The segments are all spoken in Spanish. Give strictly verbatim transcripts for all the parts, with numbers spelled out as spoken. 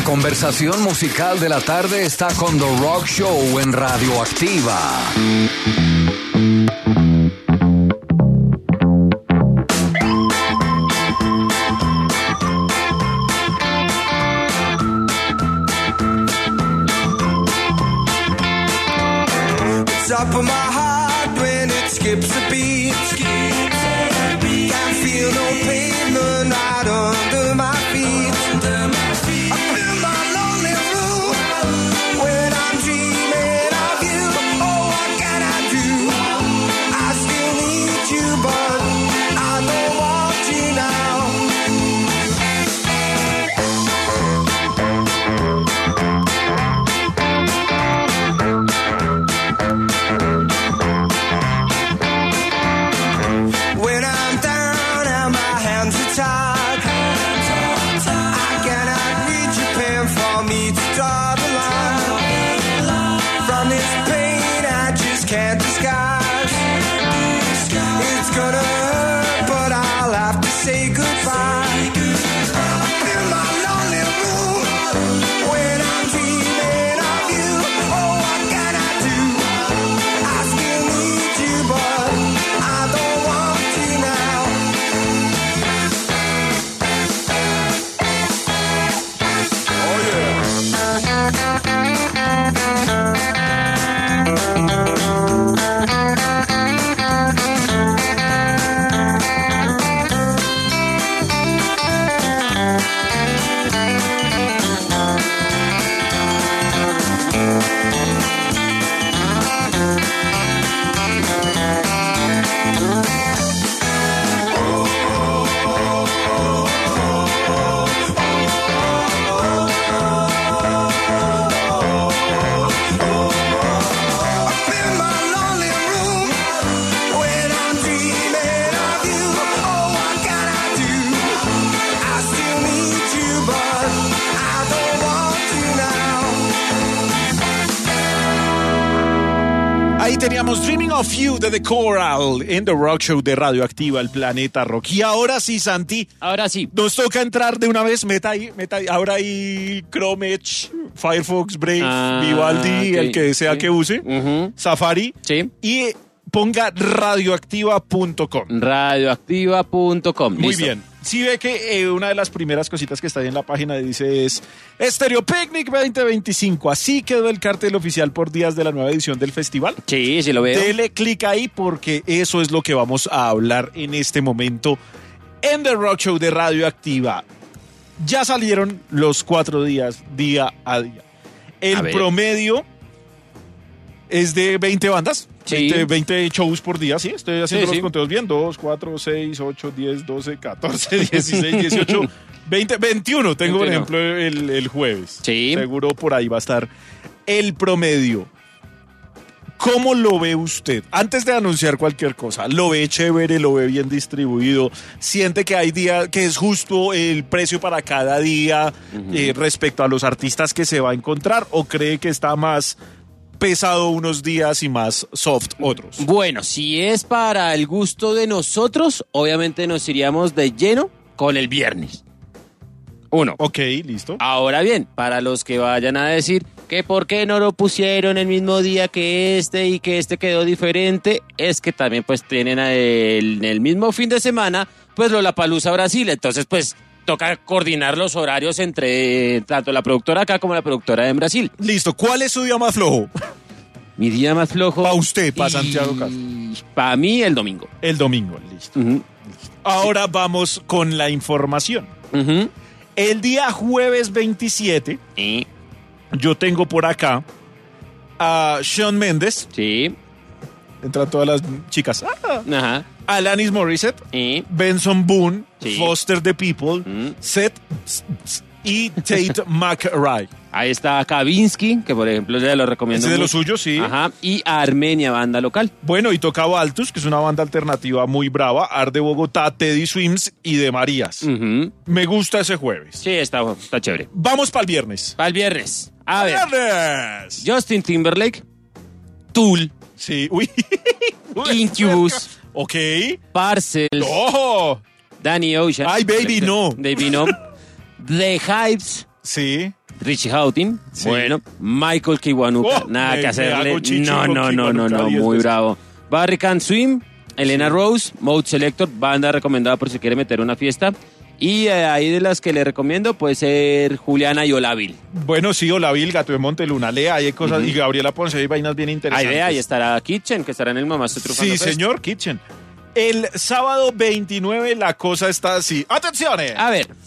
conversación musical de la tarde está con The Rock Show en Radioactiva. Top of my heart when it skips a beat. Skips a beat. Can't feel no pavement right under my feet. Under my feet. Up in my lonely room when I'm dreaming of you. Oh, what can I do? I still need you, but I don't want you now. Can't disguise. It's gonna hurt, but I'll have to say goodbye. Up in my lonely room when I'm dreaming of you. Oh, what can I do? I still need you, but I don't want you now. Oh yeah. Ahí teníamos Dreaming of You de The Coral en The Rock Show de Radioactiva, el planeta rock. Y ahora sí, Santi. Ahora sí. Nos toca entrar de una vez, meta ahí, meta ahí. Ahora ahí Chrome Edge, Firefox, Brave, ah, Vivaldi, okay, el que sea sí. que use, uh-huh. Safari. Sí. Y ponga radioactiva punto com. radioactiva punto com. Muy Listo. bien. Sí ve que eh, una de las primeras cositas que está ahí en la página dice es Stereo Picnic veinte veinticinco. Así quedó el cartel oficial por días de la nueva edición del festival. Sí, sí lo veo. Dele clic ahí porque eso es lo que vamos a hablar en este momento en The Rock Show de Radioactiva. Ya salieron los cuatro días, día a día. El promedio es de veinte bandas. Sí. veinte, veinte shows por día, sí, estoy haciendo sí, los sí. conteos bien, dos, cuatro, seis, ocho, diez, doce, catorce, dieciséis, dieciocho, veinte, veintiuno, tengo veintiuno. Por ejemplo el, el jueves, sí. seguro por ahí va a estar el promedio. ¿Cómo lo ve usted? Antes de anunciar cualquier cosa, ¿lo ve chévere, lo ve bien distribuido? ¿Siente que hay días que es justo el precio para cada día uh-huh. eh, respecto a los artistas que se va a encontrar o cree que está más pesado unos días y más soft otros? Bueno, si es para el gusto de nosotros, obviamente nos iríamos de lleno con el viernes. Uno. Ok, listo. Ahora bien, para los que vayan a decir que por qué no lo pusieron el mismo día que este y que este quedó diferente, es que también pues tienen el, el mismo fin de semana, pues Lollapalooza Brasil, entonces pues toca coordinar los horarios entre tanto la productora acá como la productora en Brasil. Listo. ¿Cuál es su día más flojo? Mi día más flojo... Para usted, para Santiago Castro. Para mí, el domingo. El domingo, listo. Uh-huh. listo. Ahora sí. Vamos con la información. Uh-huh. El día jueves veintisiete, ¿Sí? yo tengo por acá a Shawn Mendes. Sí. Entran todas las chicas. Ah. Ajá. Alanis Morissette, ¿Sí? Benson Boone, sí. Foster the People, ¿Mm? Seth y Tate McRae. Ahí está Kavinsky, que por ejemplo ya lo recomiendo. Ese de mucho. los suyos, sí. Ajá. Y Armenia, banda local. Bueno, y toca Baltus, que es una banda alternativa muy brava. Art de Bogotá, Teddy Swims y de Marías. Uh-huh. Me gusta ese jueves. Sí, está, está chévere. Vamos para el viernes. Para el viernes. A ver. ¡Viernes! Justin Timberlake, Tool. Sí, uy. Incubus. Ok. Parcels. ¡Oh! Danny Ocean. Ay, baby, no. Baby, no. The Hives. Sí. Richie Houghton, Sí. bueno, Michael Kiwanuka, Oh, nada me- que hacerle, me hago chichi no, con no, no, no, Kiwanuka no, diez muy veces. bravo. Barry Can Swim, Elena Rose, Mode Selector, banda recomendada por si quiere meter una fiesta. Y eh, ahí de las que le recomiendo puede ser Juliana y Olavil. Bueno, sí, Olavil, Gato de Monteluna, Lea, hay cosas, y Gabriela Ponce, hay vainas bien Ahí interesantes. ve, ahí estará Kitchen, que estará en el Mamás Trufando Sí, Fest. señor, Kitchen. El sábado veintinueve la cosa está así. ¡Atención! eh! A ver,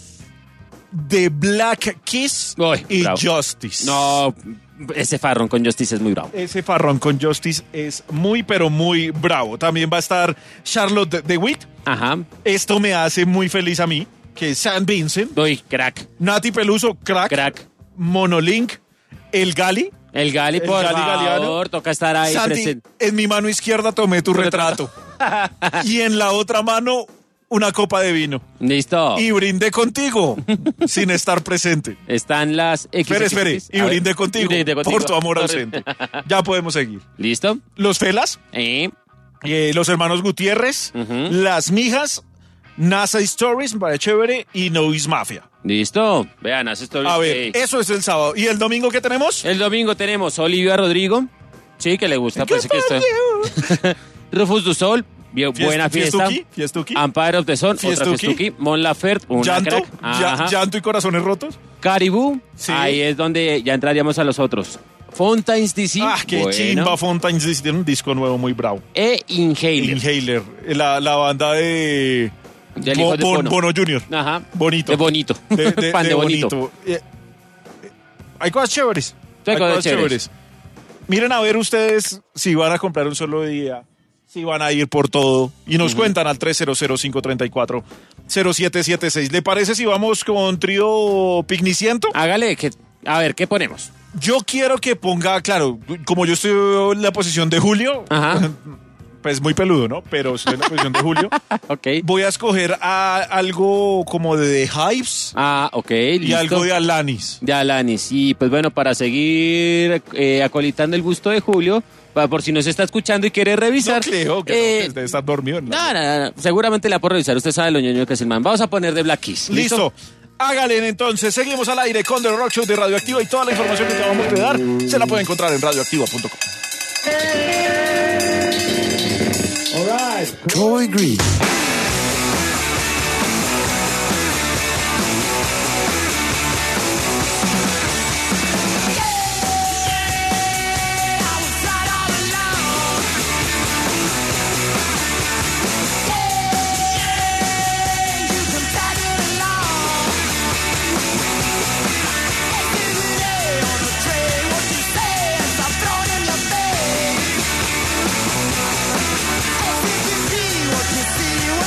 The Black Kiss Uy, y bravo. Justice. no, ese farrón con Justice es muy bravo. Ese farrón con Justice es muy, pero muy bravo. También va a estar Charlotte DeWitt. Ajá, Esto me hace muy feliz a mí, que es San Vincent. doy, crack, Nati Peluso, crack. crack. Monolink, El Gali. El Gali, El por Gali favor, Galeano. toca estar ahí Santi, presente. en mi mano izquierda tomé tu retrato. Y en la otra mano, una copa de vino. Listo. Y brindé contigo, sin estar presente. Están las X. Espere, espere. Y A ver, brindé contigo, y brindé contigo. por tu amor ausente. Ya podemos seguir. ¿Listo? Los Felas, Eh, eh, los hermanos Gutiérrez, Ujú. las Mijas, NASA Stories, me parece chévere, y Noise Mafia. Listo. Vean, hace stories. A ver, Eh, eso es el sábado. ¿Y el domingo qué tenemos? El domingo tenemos Olivia Rodrigo. Sí, que le gusta, pues que esto. Rufus du Sol. bien, Fiest- buena fiesta. Fiestuki, Fiestuki. Empire of the Sun, otra Fiestuki. Fiestuki. Mon Laferte, una Llanto, crack. ya- Ajá. llanto y corazones rotos. Caribou. Sí. Ahí es donde ya entraríamos a los otros. Fontaines D C. Ah, qué bueno. chimba Fontaines, tiene un disco nuevo muy bravo. E Inhaler. Inhaler, la, la banda de Del Bo- hijo de Bon- Bono. Bono junior Ajá. Bonito. De Bonito. De, de- Fan de, de bonito. Eh, eh, hay cosas chéveres. Hay cosas chéveres. Miren a ver ustedes si van a comprar un solo día, si van a ir por todo. Y nos cuentan al tres cero cero, cinco tres cuatro, cero siete siete seis. ¿Le parece si vamos con trío picniciento? Hágale, que, a ver, ¿qué ponemos? Yo quiero que ponga, claro, como yo estoy en la posición de Julio, Ajá. pues muy peludo, ¿no? Pero estoy en la posición de Julio. Ok. Voy a escoger a algo como de The Hives Ah, ok, y listo. algo de Alanis. De Alanis. Y pues bueno, para seguir eh, acolitando el gusto de Julio, para, por si nos está escuchando y quiere No revisar. creo que eh, no, debe estar dormido. ¿no? no, no, no, seguramente la puedo revisar. Usted sabe lo ñoño que es el man. Vamos a poner de Black Keys. Listo. Hágale entonces, seguimos al aire con The Rock Show de Radioactiva y toda la información que acabamos de dar se la puede encontrar en radioactiva punto com. Troy Green. What you see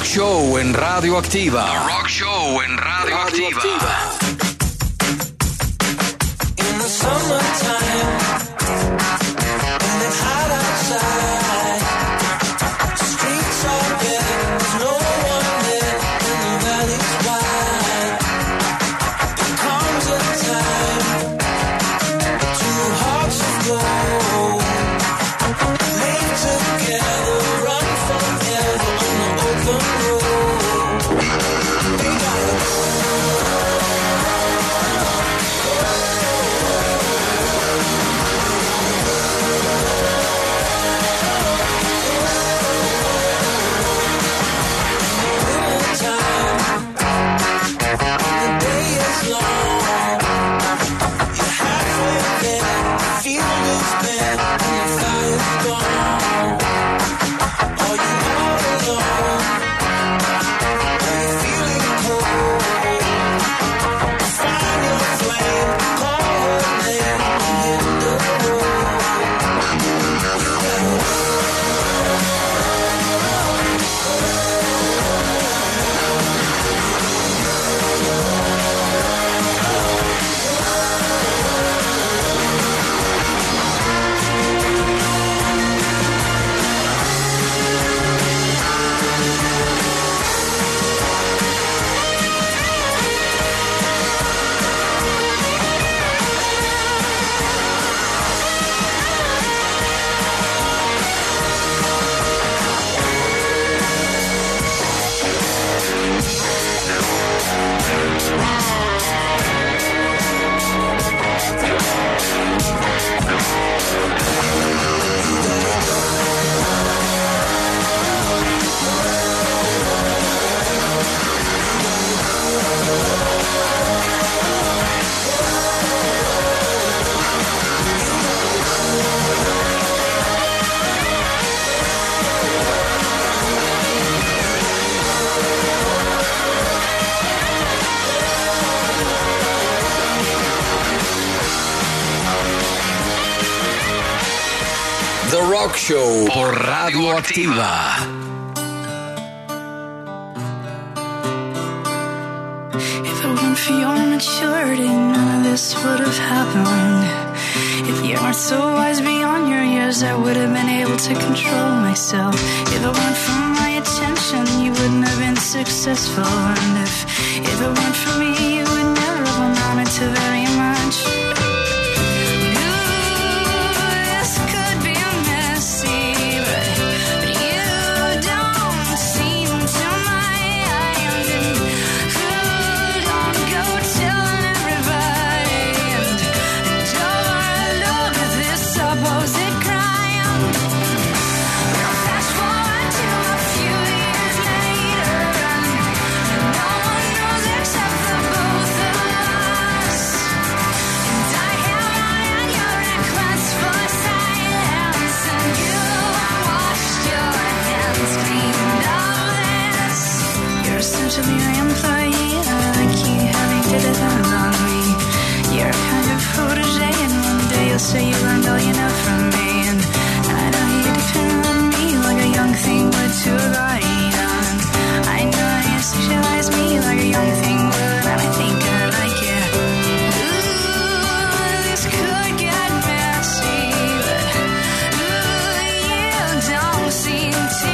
Show en Radioactiva. The Rock Show en Radioactiva. In the summertime, when it's hot outside, streets are bare, there's no one there, and the valley's wide. There comes a time, two hearts of gold, made together, run forever on the open road. We gotta The Rock Show por Radioactiva. If it weren't for your maturity, none of this would have happened. If you weren't so wise beyond your years, I would have been able to control myself. If it weren't for my attention, you wouldn't have been successful. And if, if it weren't for me, you would never have amounted to very much. Essentially an employee, I keep having to depend on me. You're a kind of protege, and one day you'll say you learned all you know from me. And I know you depend on me like a young thing would to a guardian. I know you sexualize me like a young thing would, and I think I like it. Ooh, this could get messy, but ooh, you don't seem to.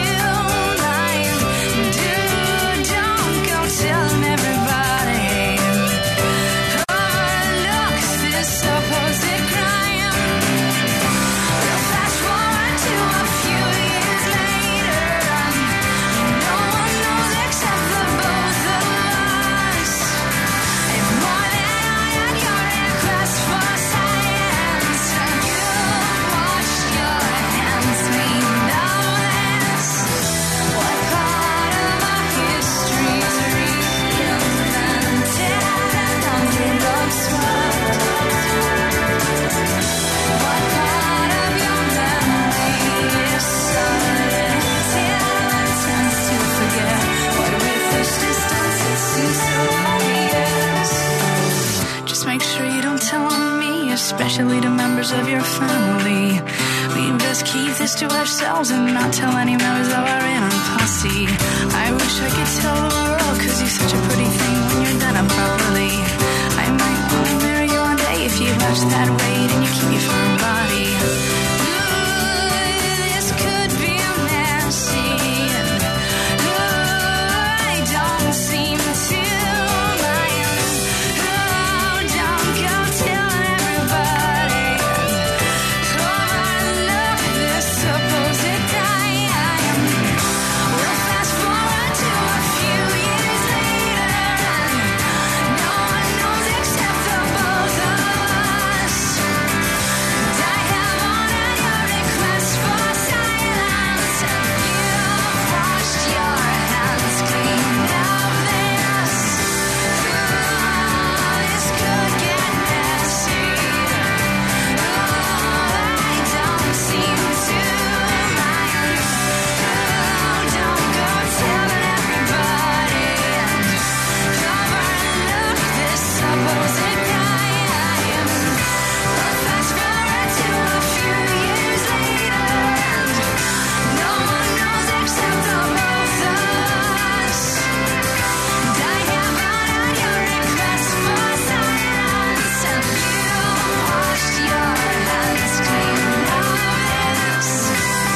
Telling everybody, oh look, this supposed crime. We'll flash forward to a few years later, and no one knows except the both of us. If more than I had your request for science, and you washed your hands clean of this, what part of our history's real? Just make sure you don't tell on me, especially to members of your family. We best keep this to ourselves and not tell any members of our inner posse. I wish I could tell the world, cause you're such a pretty thing when you're done up properly. I might want to marry you one day if you watch that weight and you keep your firm body. Ooh, this could be a messy. Ooh, I don't seem to mind. Oh, don't go telling everybody. Overlook this supposed crime. We'll fast forward to a few years later, and no one knows except the both of us. And I have honored your request for silence, and you've washed your hands clean of this. Ooh, this could get messy. Ooh, I don't seem to mind. Ooh, don't go telling everybody and overlook this supposed crime. We'll fast forward to a few years later, and no one knows except the both of us. And I have honored your request for silence, and you washed your hands clean of this.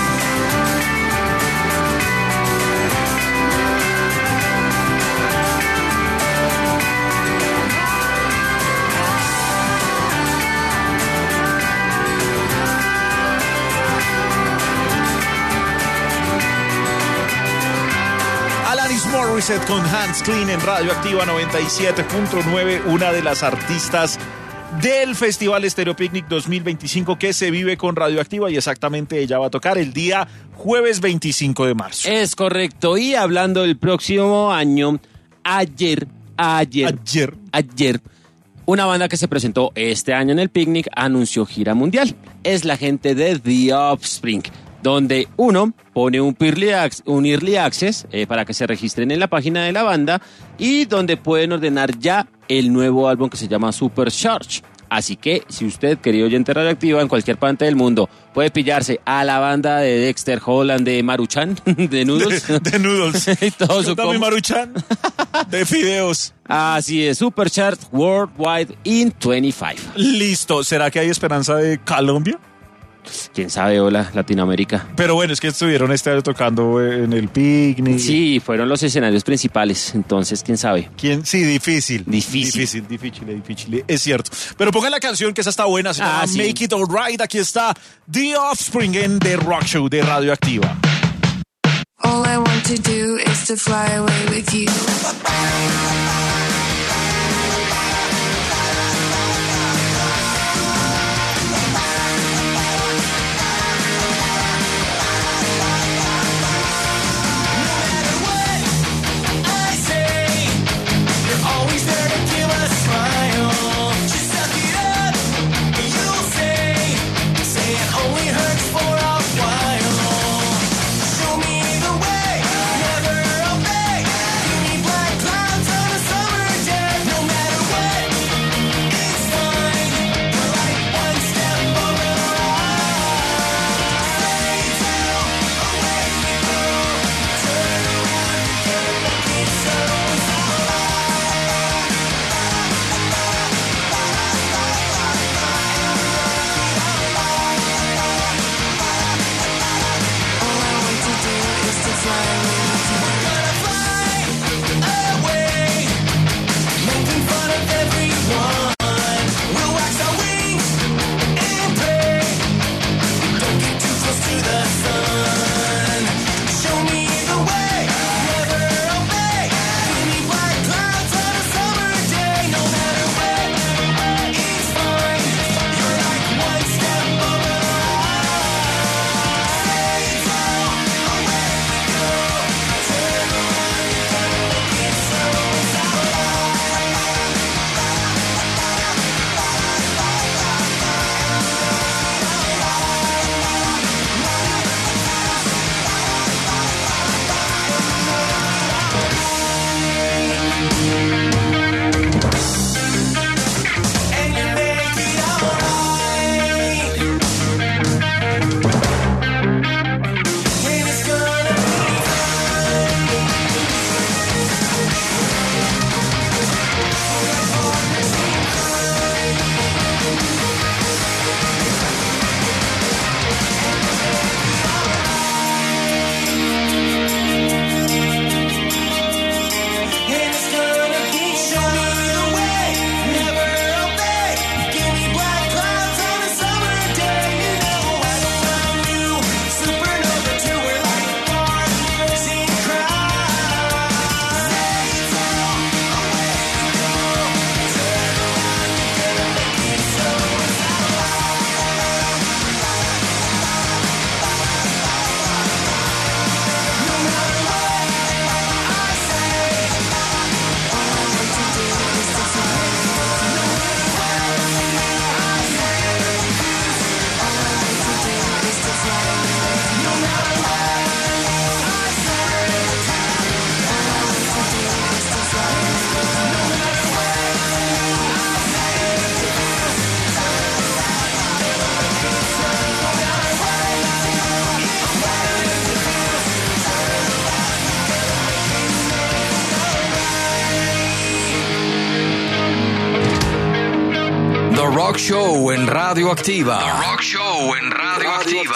Alanis Morissette con Hands Clean en Radioactiva noventa y siete punto nueve, una de las artistas del Festival Estéreo Picnic dos mil veinticinco que se vive con Radioactiva, y exactamente ella va a tocar el día jueves veinticinco de marzo. Es correcto. Y hablando del próximo año, ayer, ayer, Ayer. ayer, una banda que se presentó este año en el Picnic anunció gira mundial. Es la gente de The Offspring, donde uno pone un early access, un early access eh, para que se registren en la página de la banda, y donde pueden ordenar ya el nuevo álbum que se llama Supercharge. Así que si usted, querido oyente radioactiva, en cualquier parte del mundo puede pillarse a la banda de Dexter Holland, de Maruchan, de Noodles, De, de noodles. y todo su Dame combo. Maruchan. De fideos. Así es, Supercharged Worldwide in veinticinco. Listo. ¿Será que hay esperanza de Colombia? ¿Quién sabe? Hola, Latinoamérica. Pero bueno, es que estuvieron este año tocando en el Picnic. Sí, fueron los escenarios principales, entonces, ¿quién sabe? ¿Quién? Sí, difícil. Difícil. Difícil, difícil, difícil. Es cierto. Pero pongan la canción, que esa está buena. Se llama Ah, sí. Make It Alright. Aquí está The Offspring en The Rock Show de Radioactiva. All I want to do is to fly away with you. Show me the way, never obey. Give me black clouds on a sun. Rock Show en Radio Activa. The Rock Show en Radio Activa.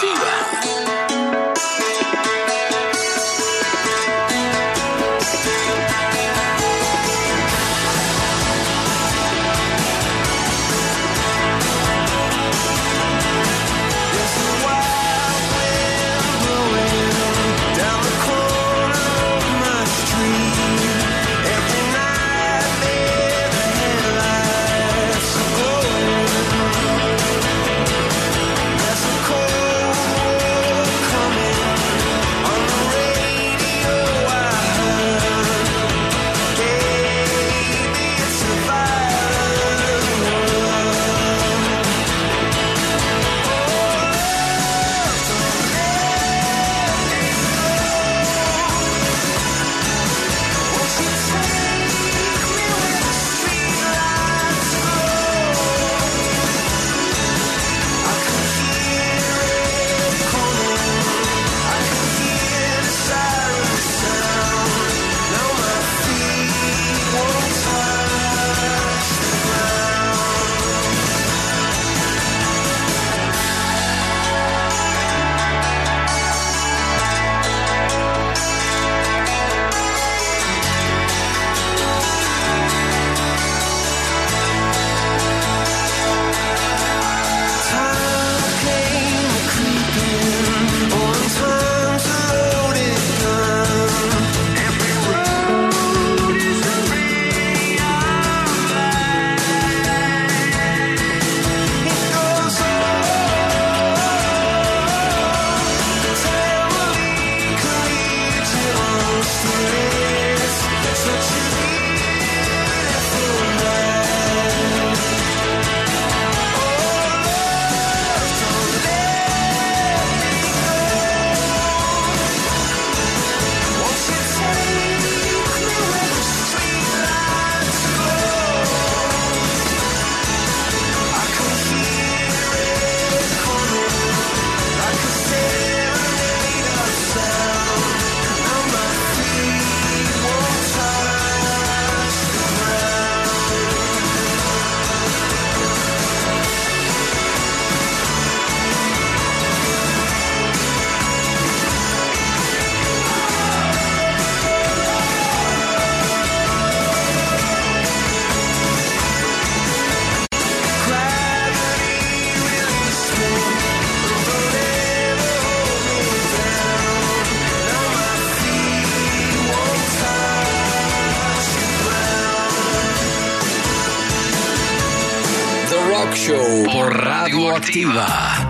Rock Show por Radio Activa.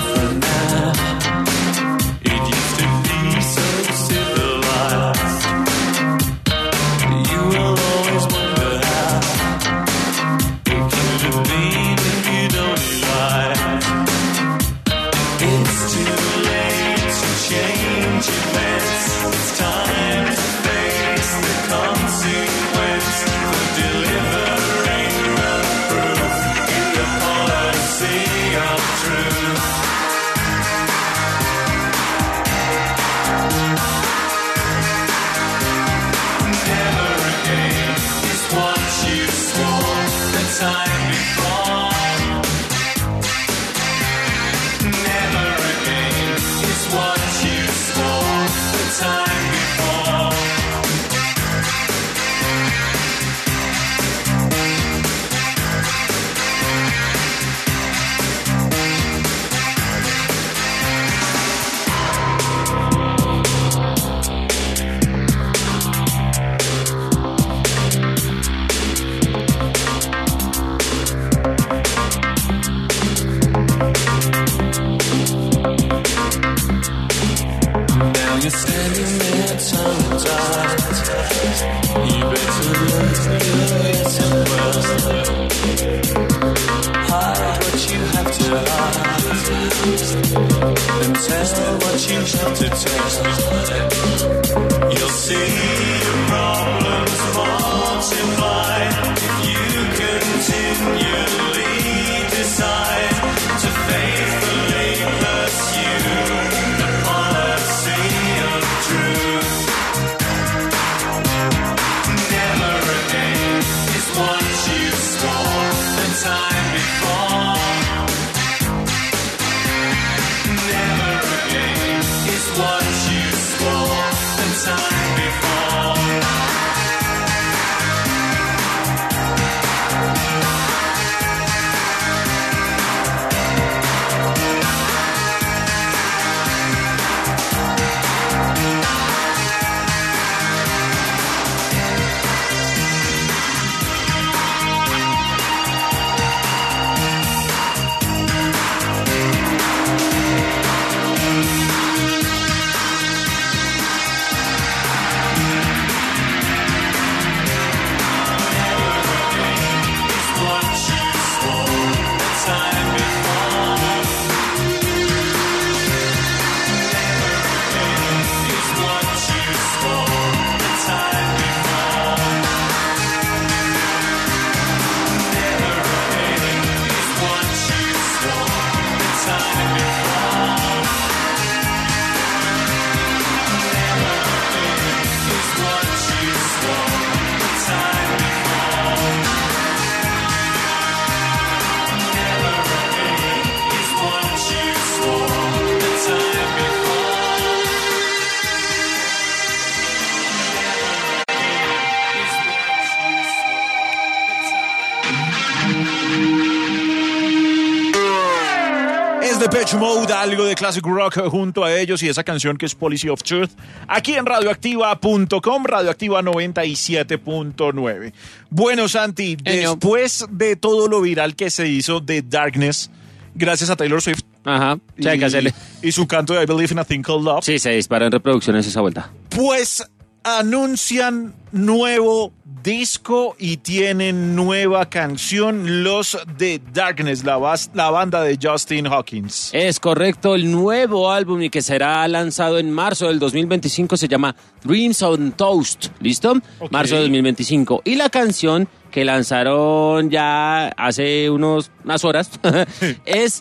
It used to be so civilized. see your problems multiply if you continually decide to faithfully pursue the policy of truth. Never again is what you swore the time before. Never again is what you swore the time before. Depeche Mode, algo de classic rock junto a ellos y esa canción que es Policy of Truth, aquí en radioactiva punto com, Radioactiva noventa y siete punto nueve. Bueno, Santi, Eño. después de todo lo viral que se hizo de Darkness, gracias a Taylor Swift Ajá, sí, hay que hacerle. y su canto de I Believe in a Thing Called Love, Sí, se disparó en reproducciones esa vuelta. pues anuncian nuevo disco y tienen nueva canción, los de Darkness, la, bas- la banda de Justin Hawkins. Es correcto, el nuevo álbum y que será lanzado en marzo del dos mil veinticinco se llama Dreams on Toast, ¿listo? Ok. Marzo de dos mil veinticinco. Y la canción que lanzaron ya hace unos, unas horas es,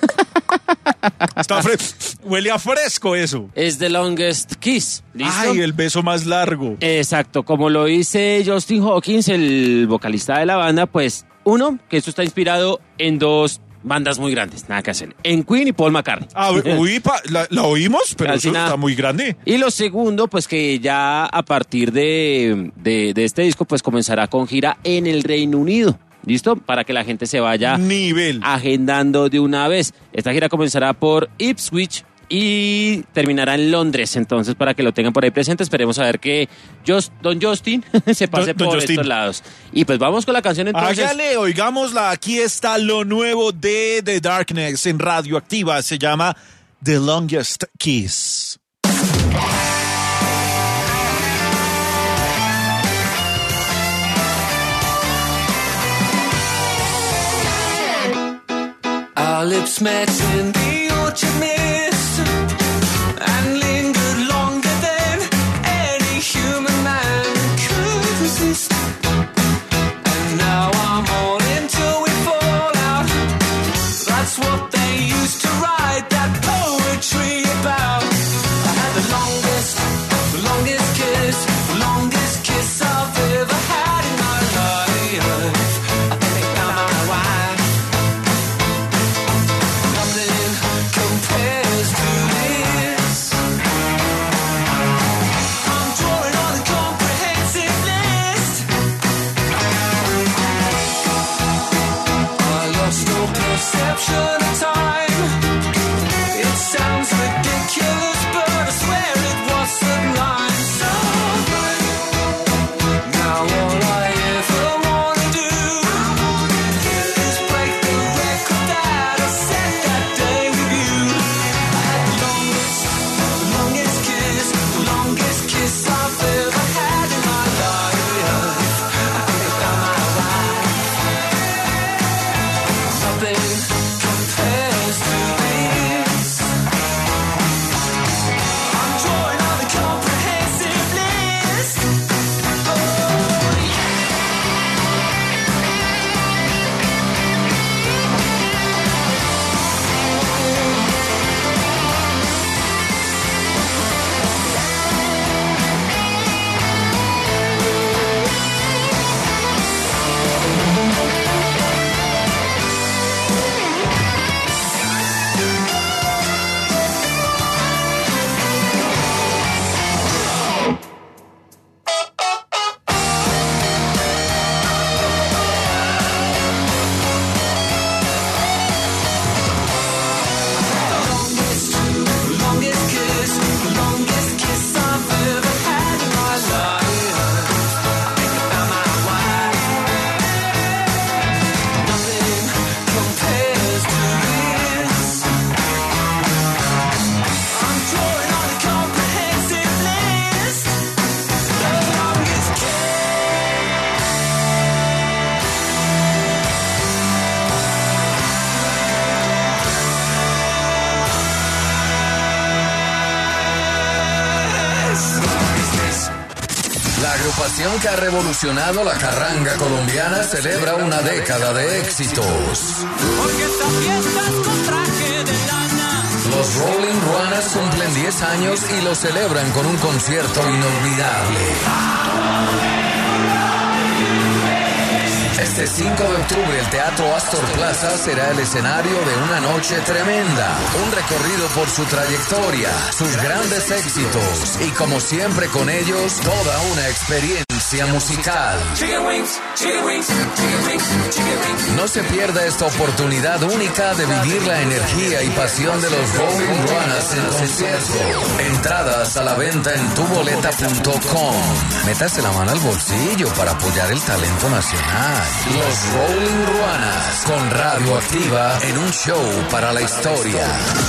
Está fre- huele a fresco eso. es The Longest Kiss, ¿listo? Ay, el beso más largo. Exacto, como lo dice Justin Hawkins, el vocalista de la banda, pues uno, que esto está inspirado en dos bandas muy grandes, nada que hacer, en Queen y Paul McCartney. Ah, uy, pa- la, la oímos, pero Casi eso nada. está muy grande. Y lo segundo, pues que ya a partir de, de, de este disco, pues comenzará con gira en el Reino Unido. ¿Listo? Para que la gente se vaya Nivel. agendando de una vez. Esta gira comenzará por Ipswich y terminará en Londres. Entonces, para que lo tengan por ahí presente, esperemos a ver que Just, Don Justin se pase Don- Don por Justin. estos lados. Y pues vamos con la canción entonces. Hágale, oigámosla. Aquí está lo nuevo de The Darkness en Radioactiva. Se llama The Longest Kiss. Our lips met in the orchard mist and lingered longer than any human man could resist. And now I'm on until we fall out. That's what they used to write that poetry about. I had the longest, the longest kiss, the longest kiss I've ever had in my life. I think I'm my wife. Nothing compares La agrupación que ha revolucionado la carranga colombiana celebra una década de éxitos. Porque esta fiesta es con traje de lana. Los Rolling Ruanas cumplen diez años y lo celebran con un concierto inolvidable. Este cinco de octubre el Teatro Astor Plaza será el escenario de una noche tremenda, un recorrido por su trayectoria, sus grandes éxitos y como siempre con ellos toda una experiencia musical. No se pierda esta oportunidad única de vivir la energía y pasión de los Rolling Ruanas en concierto. Entradas a la venta en tu boleta punto com. Métase la mano al bolsillo para apoyar el talento nacional. Los Rolling Ruanas con Radioactiva en un show para la historia.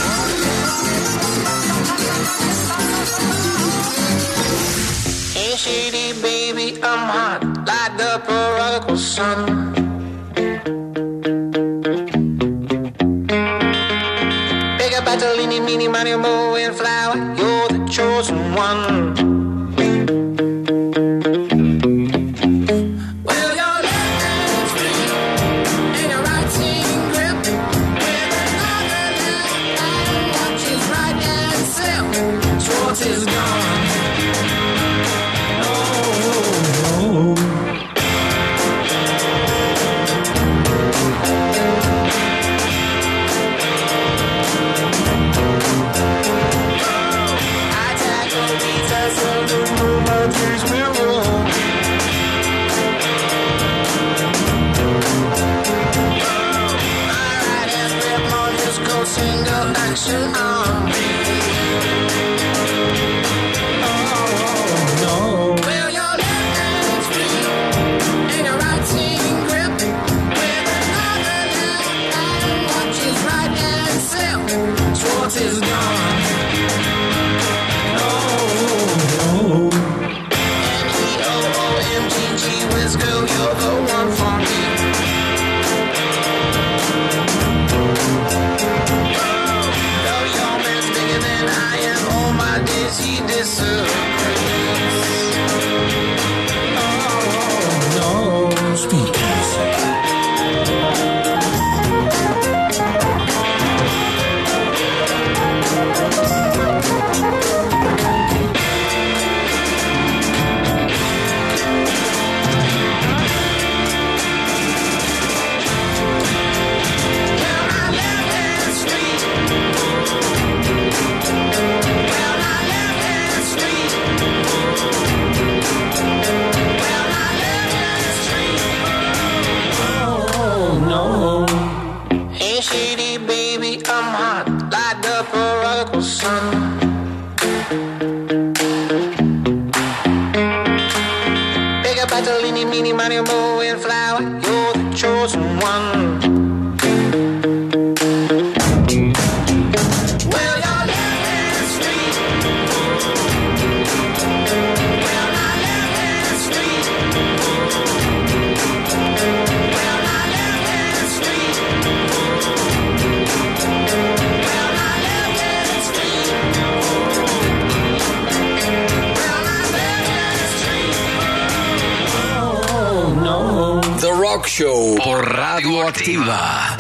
Hey shady baby, I'm hot, like the prodigal son. Big up Bartolini, Mini, Mario, Mo, and Flower, you're the chosen one. Show por Radioactiva.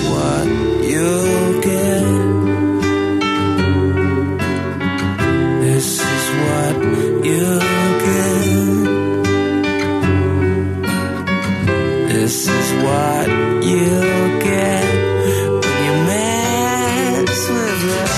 what you'll get. This is what you'll get. This is what you'll get when you mess with love.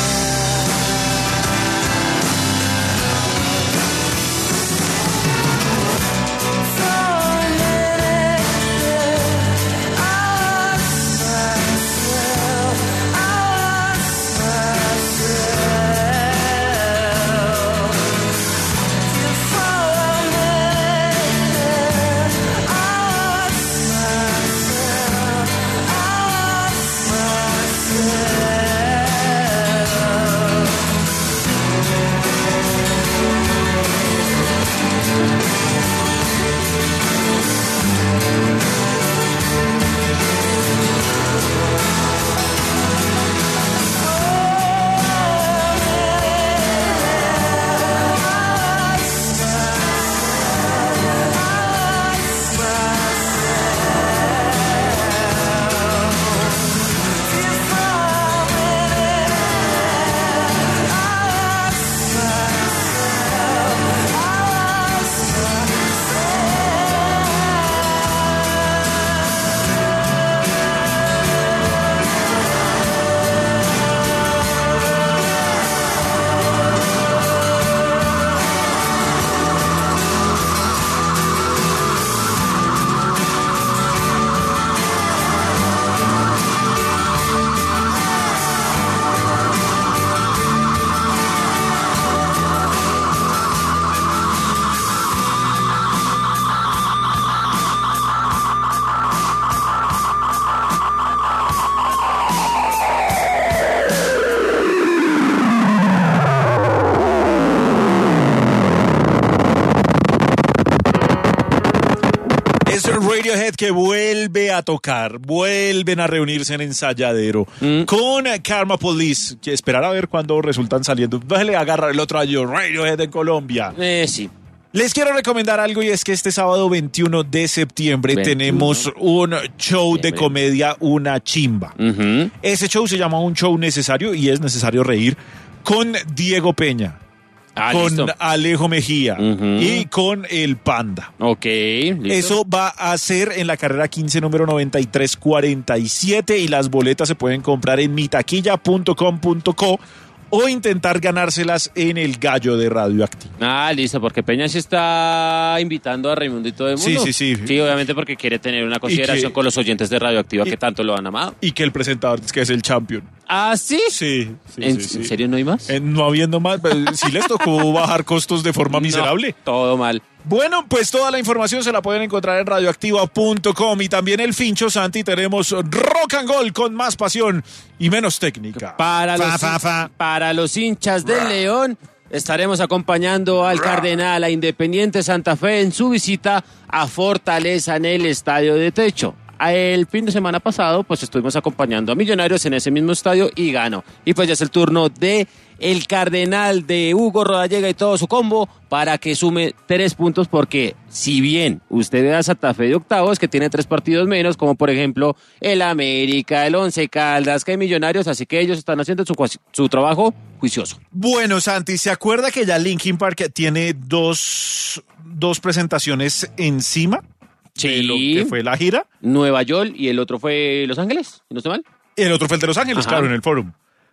Radiohead que vuelve a tocar, vuelven a reunirse en ensayadero mm. con Karma Police, que esperar a ver cuándo resultan saliendo. Déjale agarrar el otro año Radiohead en Colombia. Eh, sí. Les quiero recomendar algo y es que este sábado veintiuno de septiembre veintiuno tenemos un show de comedia, una chimba. Uh-huh. Ese show se llama Un Show Necesario y es necesario reír con Diego Peña. Ah, con listo. Alejo Mejía uh-huh. y con el Panda. Ok, listo. Eso va a ser en la carrera quince, número noventa y tres cuarenta y siete, y las boletas se pueden comprar en mitaquilla punto com punto co o intentar ganárselas en el Gallo de Radioactiva. Ah, listo, porque Peña sí está invitando a Raimundo y todo el mundo. Sí, sí, sí. Sí, obviamente porque quiere tener una consideración que, con los oyentes de Radioactiva y, que tanto lo han amado. Y que el presentador es que es el champion. ¿Ah, sí? Sí. sí ¿En, sí, sí. ¿En serio no hay más? Eh, no habiendo más, sí les tocó bajar costos de forma miserable. No, todo mal. Bueno, pues toda la información se la pueden encontrar en radioactiva punto com y también el Fincho Santi. Tenemos rock and roll con más pasión y menos técnica. Para, fa, los, fa, fa. para los hinchas del León, estaremos acompañando al Cardenal, a Independiente Santa Fe en su visita a Fortaleza en el Estadio de Techo. El fin de semana pasado, pues estuvimos acompañando a Millonarios en ese mismo estadio y ganó. Y pues ya es el turno de el Cardenal, de Hugo Rodallega y todo su combo para que sume tres puntos, porque si bien usted ve a Santa Fe de octavos, que tiene tres partidos menos, como por ejemplo el América, el Once Caldas, que hay Millonarios, así que ellos están haciendo su, su trabajo juicioso. Bueno, Santi, ¿se acuerda que ya Linkin Park tiene dos, dos presentaciones encima? Sí. De lo que fue la gira. Nueva York y el otro fue Los Ángeles, ¿no estoy mal? El otro fue el de Los Ángeles, Ajá. claro, en el Forum.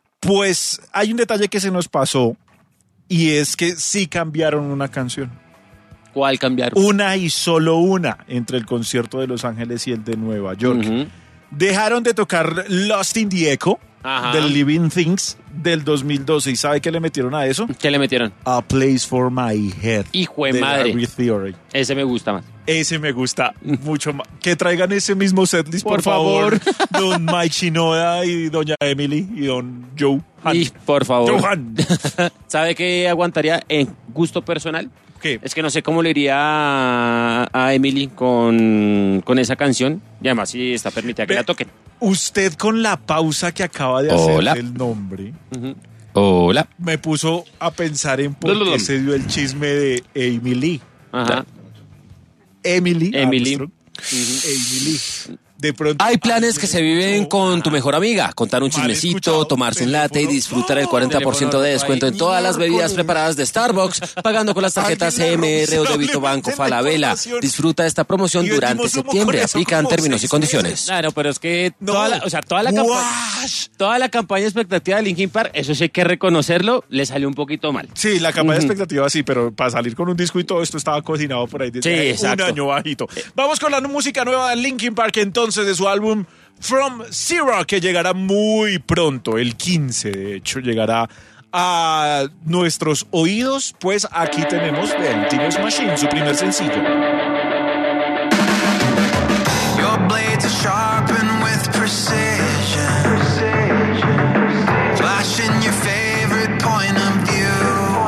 Pues hay un detalle que se nos pasó y es que sí cambiaron una canción. ¿Cuál cambiaron? Una y solo una entre el concierto de Los Ángeles y el de Nueva York. Uh-huh. Dejaron de tocar Lost in the Echo Ajá. del Living Things del dos mil doce. ¿Y sabe qué le metieron a eso? ¿Qué le metieron? A Place for My Head. Hijo de madre. Theory. Ese me gusta más. Ese me gusta mucho más. Que traigan ese mismo setlist, por, por favor. favor. Don Mike Shinoda y doña Emily y don Joe Han. Y por favor. Johan. ¿Sabe qué aguantaría en gusto personal? ¿Qué? Es que no sé cómo le iría a, a Emily con, con esa canción. Y además si está permitida que Ve, la toquen. Usted con la pausa que acaba de hacer del nombre. Uh-huh. Hola. Me puso a pensar en por qué se dio el chisme de Emily. Ajá. Emily. Emily. Uh-huh. Emily. de pronto... Hay planes alguien que se viven escuchó- con tu mejor amiga, contar un Mal chismecito, escuchado, tomarse un latte y teléfono. disfrutar el cuarenta por ciento de descuento en todas las bebidas preparadas de Starbucks, pagando con las tarjetas C Alguien le M R o robó débito Banco la Falabella. información. Disfruta esta promoción Y durante vendimos humo septiembre. con eso Aplican como términos y seis condiciones. meses. Claro, pero es que No. toda la, o sea, toda la campaña, Wash. toda la campaña expectativa de Linkin Park, eso sí hay que reconocerlo, le salió un poquito mal. Sí, la campaña de Ujú. expectativa sí, pero para salir con un disco y todo esto estaba cocinado por ahí desde Sí, hace exacto. un año bajito. Vamos con la música nueva de Linkin Park entonces de su álbum From Zero, que llegará muy pronto, el quince de hecho, llegará a nuestros oídos, pues aquí tenemos The Teenage Machine, su primer sencillo. Your blades are sharpened with precision. Flashing your favorite point of view.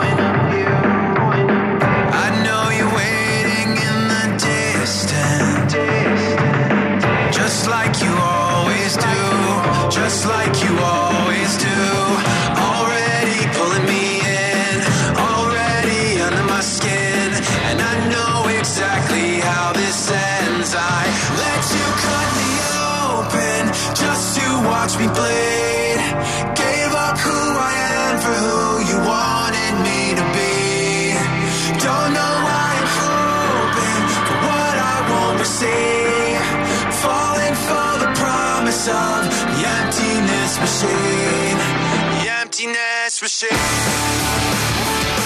I know you're waiting in the distance. Just like you always do. Just like you always do. Already pulling me in. Already under my skin. And I know exactly how this ends. I let you cut me open just to watch me bleed. Gave up who I am for who you wanted me to be. Don't know why I'm hoping for what I won't receive. Falling for the promise of the emptiness machine. The emptiness machine.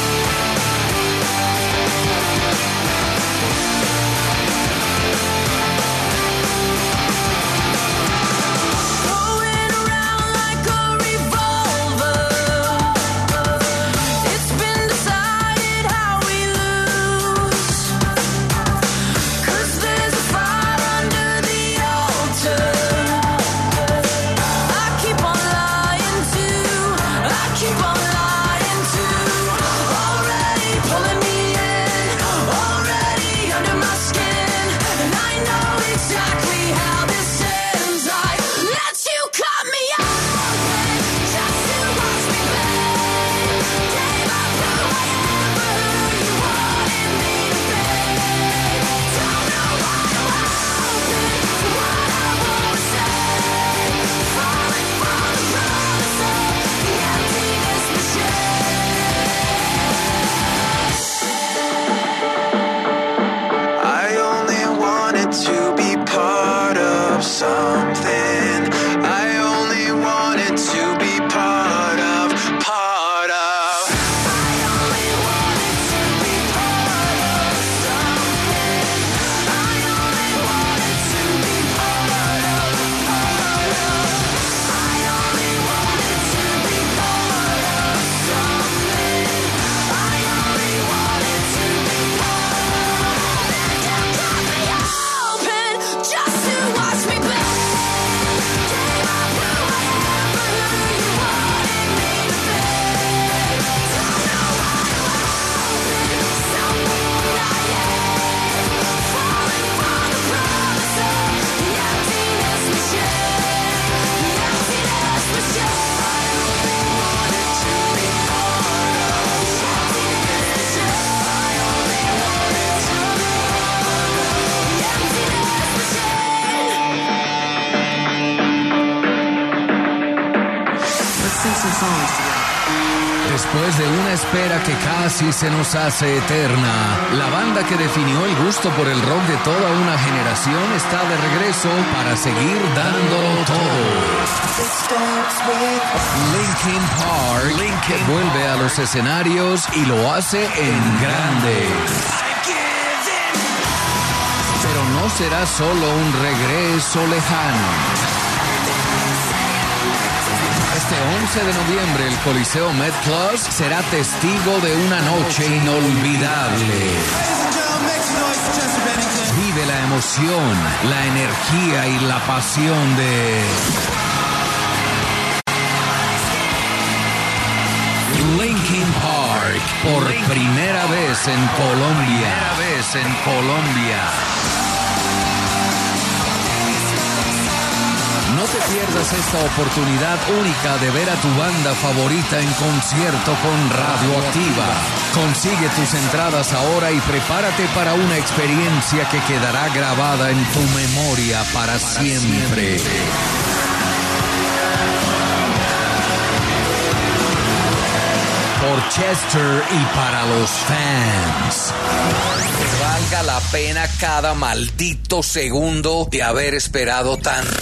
Going around like a revolver. It's been decided how we lose. 'Cause there's a fire under the altar. I keep on lying to. I keep on lying to. Already pulling me in. Already under my skin. And I know exactly how this ends. I let you cut me open just to watch me bleed. Gave up who I am for who you wanted me to be. Don't know why I'm hoping for what I won't say. Falling for the promise of the emptiness machine. I only wanted to be part of something. I only wanted to be part of, part of. I only wanted to be part of something. I only wanted to be part of, part of. I only wanted to be part of something. I only wanted to be part of. You cut me open just to watch me bleed. Gave up who I am for who you wanted me to be. Don't know why I'm hoping someone I am. Falling for the promise of the emptiness machine. The emptiness machine. I only wanted to be part of the emptiness machine. I only wanted to be part of the emptiness machine. Después de una espera que casi se nos hace eterna, la banda que definió el gusto por el rock de toda una generación está de regreso para seguir dándolo todo. Linkin Park Linkin vuelve a los escenarios y lo hace en grande. Pero no será solo un regreso lejano. Este once de noviembre el Coliseo MedPlus será testigo de una noche inolvidable. Vive la emoción, la energía y la pasión de Linkin Park por primera vez en Colombia. Primera vez en Colombia. No te pierdas esta oportunidad única de ver a tu banda favorita en concierto con Radioactiva. Consigue tus entradas ahora y prepárate para una experiencia que quedará grabada en tu memoria para, para siempre. siempre. Por Chester y para los fans. Que valga la pena cada maldito segundo de haber esperado tanto.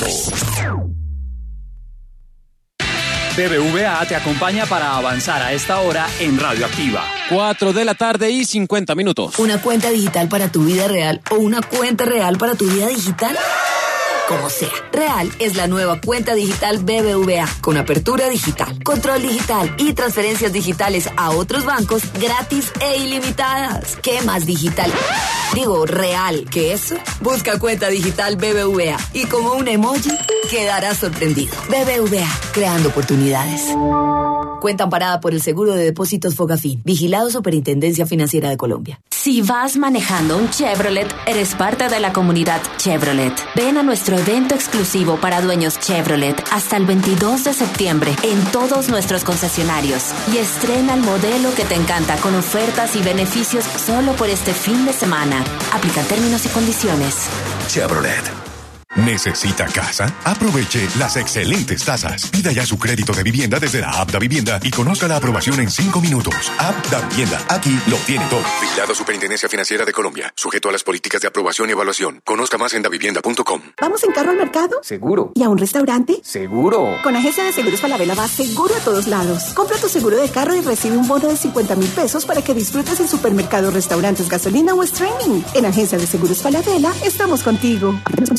B B V A te acompaña para avanzar a esta hora en Radioactiva. cuatro de la tarde y cincuenta minutos. ¿Una cuenta digital para tu vida real o una cuenta real para tu vida digital? Como sea, Real es la nueva cuenta digital B B V A con apertura digital, control digital y transferencias digitales a otros bancos gratis e ilimitadas. ¿Qué más digital? Digo, real que eso. Busca cuenta digital B B V A y como un emoji quedarás sorprendido. B B V A, creando oportunidades. Cuenta amparada por el Seguro de Depósitos Fogafín. Vigilado Superintendencia Financiera de Colombia. Si vas manejando un Chevrolet, eres parte de la comunidad Chevrolet. Ven a nuestro evento exclusivo para dueños Chevrolet hasta el veintidós de septiembre en todos nuestros concesionarios y estrena el modelo que te encanta con ofertas y beneficios solo por este fin de semana. Aplican términos y condiciones. Chevrolet. ¿Necesita casa? Aproveche las excelentes tasas. Pida ya su crédito de vivienda desde la app Da Vivienda y conozca la aprobación en cinco minutos. App Da Vivienda. Aquí lo tiene todo. Vigilado Superintendencia Financiera de Colombia. Sujeto a las políticas de aprobación y evaluación. Conozca más en davivienda punto com. ¿Vamos en carro al mercado? Seguro. ¿Y a un restaurante? Seguro. Con Agencia de Seguros Falabella vas seguro a todos lados. Compra tu seguro de carro y recibe un bono de cincuenta mil pesos para que disfrutes en supermercados, restaurantes, gasolina o streaming. En Agencia de Seguros Falabella estamos contigo.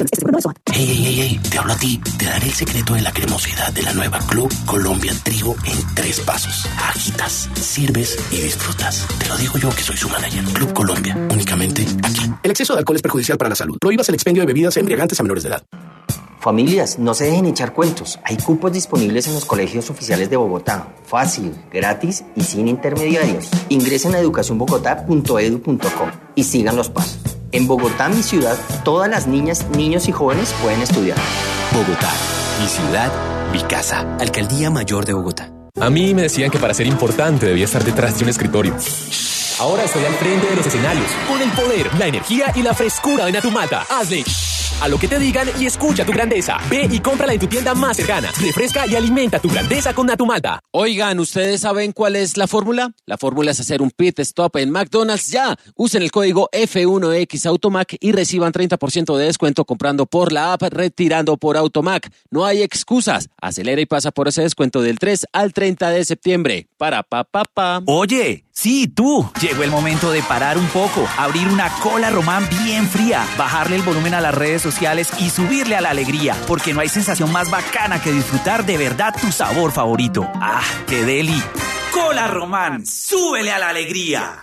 Hey, hey, hey, hey, te hablo a ti. Te daré el secreto de la cremosidad de la nueva Club Colombia Trigo en tres pasos. Agitas, sirves y disfrutas. Te lo digo yo que soy su manager. Club Colombia, únicamente aquí. El exceso de alcohol es perjudicial para la salud. Prohíbas el expendio de bebidas embriagantes a menores de edad. Familias, no se dejen echar cuentos. Hay cupos disponibles en los colegios oficiales de Bogotá. Fácil, gratis y sin intermediarios. Ingresen a educación bogotá punto edu punto co y sigan los pasos. En Bogotá, mi ciudad, todas las niñas, niños y jóvenes pueden estudiar. Bogotá, mi ciudad, mi casa. Alcaldía Mayor de Bogotá. A mí me decían que para ser importante debía estar detrás de un escritorio. Ahora estoy al frente de los escenarios, con el poder, la energía y la frescura de Natumata. Hazle a lo que te digan y escucha tu grandeza. Ve y cómprala en tu tienda más cercana. Refresca y alimenta tu grandeza con Natumata. Oigan, ¿ustedes saben cuál es la fórmula? La fórmula es hacer un pit stop en McDonald's ya. Usen el código F uno X Automac y reciban treinta por ciento de descuento comprando por la app, retirando por Automac. No hay excusas. Acelera y pasa por ese descuento del tres al treinta de septiembre. Para pa pa pa. Oye, sí, tú. Llegó el momento de parar un poco, abrir una cola román bien fría, bajarle el volumen a las redes sociales y subirle a la alegría, porque no hay sensación más bacana que disfrutar de verdad tu sabor favorito. ¡Ah, qué deli! Cola román, súbele a la alegría.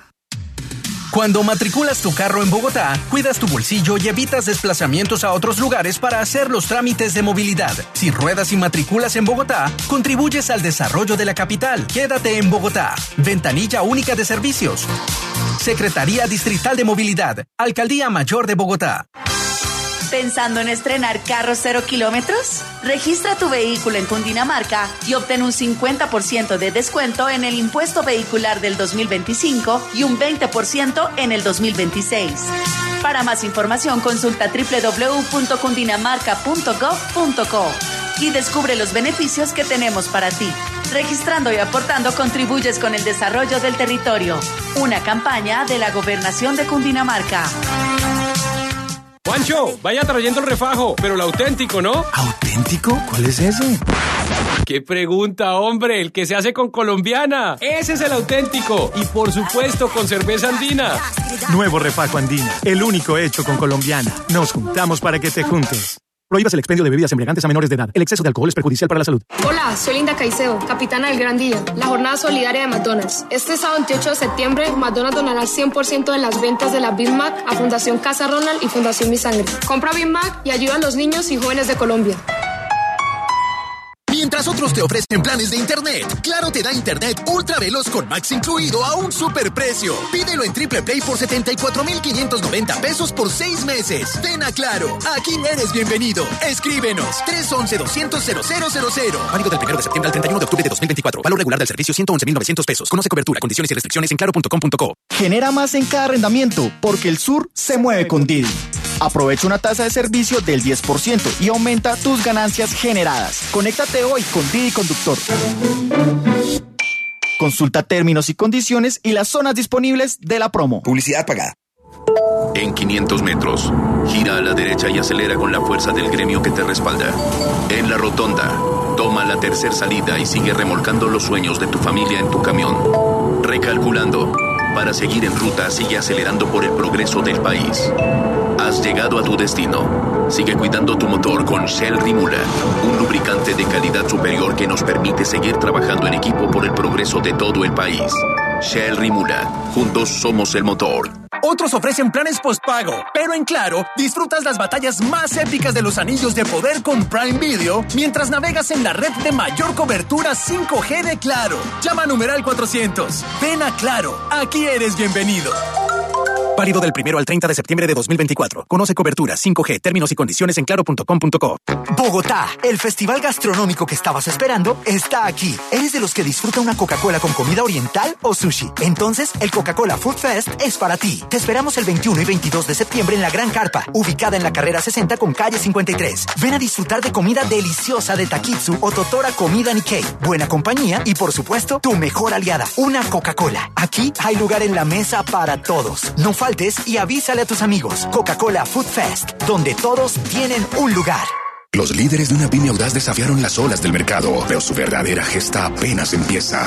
Cuando matriculas tu carro en Bogotá, cuidas tu bolsillo y evitas desplazamientos a otros lugares para hacer los trámites de movilidad. Si ruedas y matriculas en Bogotá, contribuyes al desarrollo de la capital. Quédate en Bogotá. Ventanilla única de servicios. Secretaría Distrital de Movilidad. Alcaldía Mayor de Bogotá. ¿Pensando en estrenar carros cero kilómetros? Registra tu vehículo en Cundinamarca y obtén un cincuenta por ciento de descuento en el impuesto vehicular del dos mil veinticinco y un veinte por ciento en el dos mil veintiséis. Para más información consulta doble u doble u doble u punto cundinamarca punto gov punto co y descubre los beneficios que tenemos para ti. Registrando y aportando contribuyes con el desarrollo del territorio. Una campaña de la Gobernación de Cundinamarca. Juancho, vaya trayendo el refajo, pero el auténtico, ¿no? ¿Auténtico? ¿Cuál es ese? ¡Qué pregunta, hombre! El que se hace con colombiana. Ese es el auténtico. Y por supuesto con cerveza andina. Nuevo refajo andina, el único hecho con colombiana. Nos juntamos para que te juntes. Prohíbas el expendio de bebidas embriagantes a menores de edad. El exceso de alcohol es perjudicial para la salud. Hola, soy Linda Caicedo, capitana del Gran Día, la jornada solidaria de McDonald's. Este sábado veintiocho de septiembre, McDonald's donará el cien por ciento de las ventas de la Big Mac a Fundación Casa Ronald y Fundación Mi Sangre. Compra Big Mac y ayuda a los niños y jóvenes de Colombia. Mientras mientras otros te ofrecen planes de internet, Claro te da internet ultra veloz con Max incluido a un superprecio. Pídelo en Triple Play por setenta y cuatro mil quinientos noventa pesos por seis meses. Ven a Claro, aquí eres bienvenido. Escríbenos tres once, doscientos, cero cero cero cero. Válido del primero de septiembre al treinta y uno de octubre de dos mil veinticuatro. Valor regular del servicio ciento once mil novecientos pesos. Conoce cobertura, condiciones y restricciones en claro punto com punto co. Genera más en cada arrendamiento, porque el sur se mueve con Didi. Aprovecha una tasa de servicio del diez por ciento y aumenta tus ganancias generadas. Conéctate hoy con Didi Conductor. Consulta términos y condiciones y las zonas disponibles de la promo. Publicidad pagada. En quinientos metros, gira a la derecha y acelera con la fuerza del gremio que te respalda. En la rotonda, toma la tercera salida y sigue remolcando los sueños de tu familia en tu camión. Recalculando, para seguir en ruta, sigue acelerando por el progreso del país. Has llegado a tu destino. Sigue cuidando tu motor con Shell Rimula, un lubricante de calidad superior que nos permite seguir trabajando en equipo por el progreso de todo el país. Shell Rimula, juntos somos el motor. Otros ofrecen planes postpago, pero en Claro, disfrutas las batallas más épicas de los anillos de poder con Prime Video mientras navegas en la red de mayor cobertura cinco G de Claro. Llama a numeral cuatrocientos. Ven a Claro, aquí eres bienvenido. Válido del primero al treinta de septiembre de dos mil veinticuatro. Conoce cobertura cinco G, términos y condiciones en claro punto com punto co. Bogotá, el festival gastronómico que estabas esperando está aquí. ¿Eres de los que disfruta una Coca-Cola con comida oriental o sushi? Entonces, el Coca-Cola Food Fest es para ti. Te esperamos el veintiuno y veintidós de septiembre en la Gran Carpa, ubicada en la carrera sesenta con calle cincuenta y tres. Ven a disfrutar de comida deliciosa de Takitsu o Totora Comida Nikkei, buena compañía y, por supuesto, tu mejor aliada, una Coca-Cola. Aquí hay lugar en la mesa para todos. No faltes y avísale a tus amigos. Coca-Cola Food Fest, donde todos tienen un lugar. Los líderes de una pyme audaz desafiaron las olas del mercado, pero su verdadera gesta apenas empieza.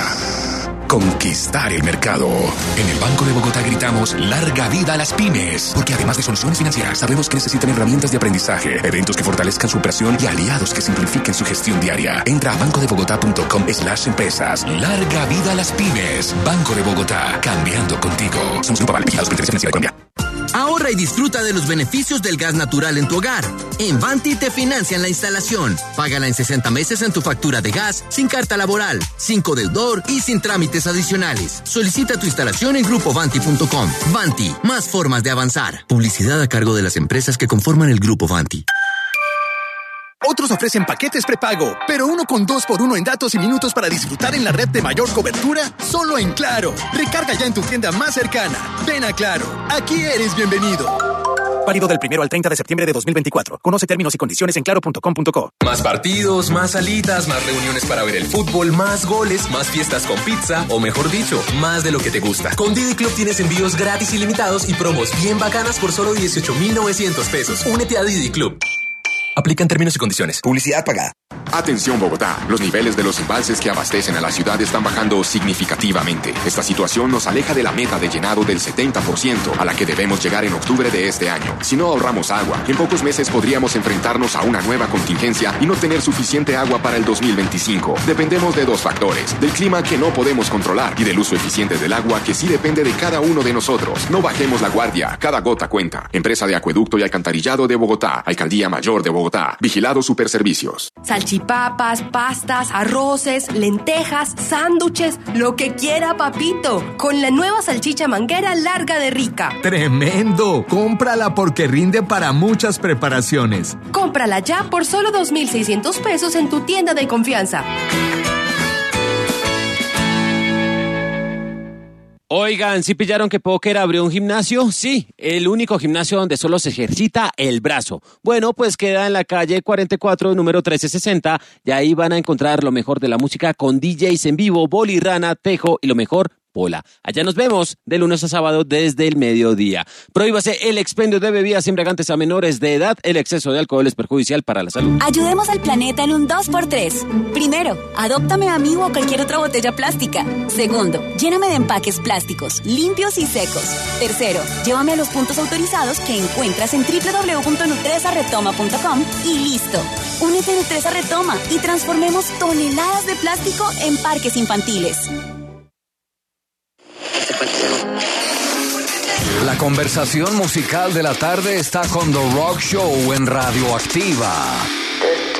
Conquistar el mercado. En el Banco de Bogotá gritamos larga vida a las pymes, porque además de soluciones financieras, sabemos que necesitan herramientas de aprendizaje, eventos que fortalezcan su operación y aliados que simplifiquen su gestión diaria. Entra a banco de bogotá punto com slash empresas. Larga vida a las pymes. Banco de Bogotá, cambiando contigo. Somos Grupo Aval, vigilados por Intereses Financieros de Colombia. Ahorra y disfruta de los beneficios del gas natural en tu hogar. En Vanti te financian la instalación. Págala en sesenta meses en tu factura de gas, sin carta laboral, sin codeudor y sin trámites adicionales. Solicita tu instalación en grupo vanti punto com. Vanti, más formas de avanzar. Publicidad a cargo de las empresas que conforman el Grupo Vanti. Otros ofrecen paquetes prepago, pero uno con dos por uno en datos y minutos para disfrutar en la red de mayor cobertura, solo en Claro. Recarga ya en tu tienda más cercana. Ven a Claro, aquí eres bienvenido. Válido del primero al treinta de septiembre de dos mil veinticuatro. Conoce términos y condiciones en claro punto com punto co. Más partidos, más salidas, más reuniones para ver el fútbol, más goles, más fiestas con pizza, o mejor dicho, más de lo que te gusta. Con Didi Club tienes envíos gratis ilimitados y promos bien bacanas por solo dieciocho mil novecientos pesos. Únete a Didi Club. Aplican términos y condiciones. Publicidad pagada. Atención Bogotá, los niveles de los embalses que abastecen a la ciudad están bajando significativamente. Esta situación nos aleja de la meta de llenado del setenta por ciento a la que debemos llegar en octubre de este año. Si no ahorramos agua, en pocos meses podríamos enfrentarnos a una nueva contingencia y no tener suficiente agua para el dos mil veinticinco. Dependemos de dos factores, del clima que no podemos controlar y del uso eficiente del agua que sí depende de cada uno de nosotros. No bajemos la guardia, cada gota cuenta. Empresa de Acueducto y Alcantarillado de Bogotá, Alcaldía Mayor de Bogotá, Vigilado Superservicios. Salchipapas, pastas, arroces, lentejas, sándwiches, lo que quiera papito, con la nueva salchicha manguera larga de Rica. ¡Tremendo! Cómprala porque rinde para muchas preparaciones. Cómprala ya por solo dos mil seiscientos pesos en tu tienda de confianza. Oigan, ¿sí pillaron que Póker abrió un gimnasio? Sí, el único gimnasio donde solo se ejercita el brazo. Bueno, pues queda en la calle cuarenta y cuatro, número trece sesenta, y ahí van a encontrar lo mejor de la música con D Js en vivo, Boli, Rana, Tejo y lo mejor, Pola. Allá nos vemos de lunes a sábado desde el mediodía. Prohíbase el expendio de bebidas embriagantes a menores de edad. El exceso de alcohol es perjudicial para la salud. Ayudemos al planeta en un dos por tres. Primero, adóptame a mí o a cualquier otra botella plástica. Segundo, lléname de empaques plásticos, limpios y secos. Tercero, llévame a los puntos autorizados que encuentras en doble u doble u doble u punto nutresa retoma punto com y listo. Únete a Nutresa Retoma y transformemos toneladas de plástico en parques infantiles. La conversación musical de la tarde está con The Rock Show en Radioactiva.